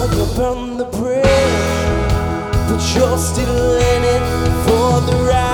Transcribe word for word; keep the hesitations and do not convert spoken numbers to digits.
you burn the bridge, but you're still in it for the ride.